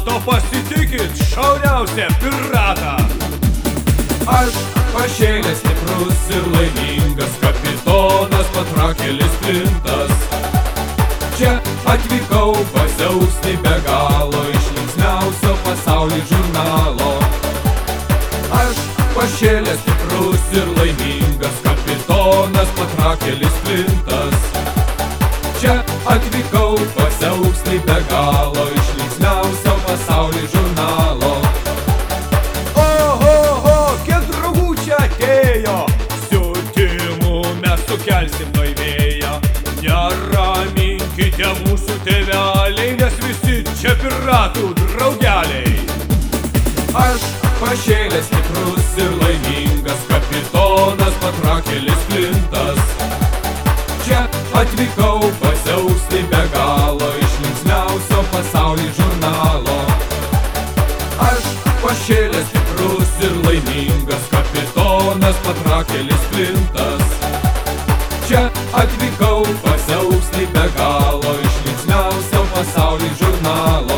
mato pasitikit šauniausią piratą. Aš pašėlęs, stiprus ir laimingas kapitonas Patrakelis Flintas. Čia atvykau pasiausti be galo iš linksmiausio pasaulio žurnalo. Aš pašėlęs, stiprus ir laimingas kapitonas Patrakelis Flintas. Čia atvykau pasiausti be galo iš linksmiausio pasaulio žurnalo. Oho, kiek draugų čia atėjo, siuntimų mes sukelsim nuivėją. Neraminkite mūsų tėveliai, nes visi čia piratų draugeliai. Aš pašėlęs, stiprus ir laimingas kapitonas Patrakelis Flintas. Čia atvykau pasiausti be galo iš linksmiausio pasaulio žurnalo. Aš pašėlęs, stiprus ir laimingas kapitonas Patrakelis Flintas. Čia atvykau pasiausti be galo iš linksmiausio pasaulio žurnalo.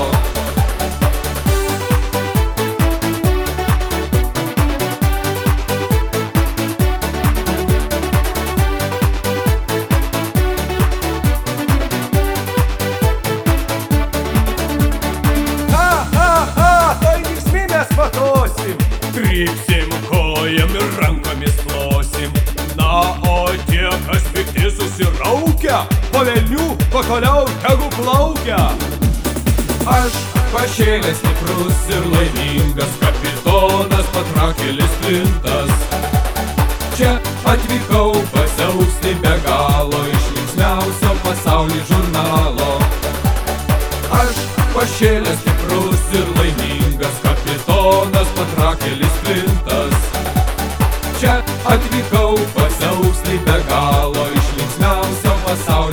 Trypsim kojam ir rankomis plosim. Na, o tie, kas pikti susiraukia, po velnių patoliau tegu plaukia. Aš pašėlęs, stiprus ir laimingas kapitonas Patrakelis Flintas. Čia atvykau pasiausti be galo iš linksmiausio pasaulio žurnalo. Aš pašėlęs, stiprus ir laimingas kapitonas Patrakelis Flintas. Čia atvykau pasiausti be galo iš linksmiausio pasaulio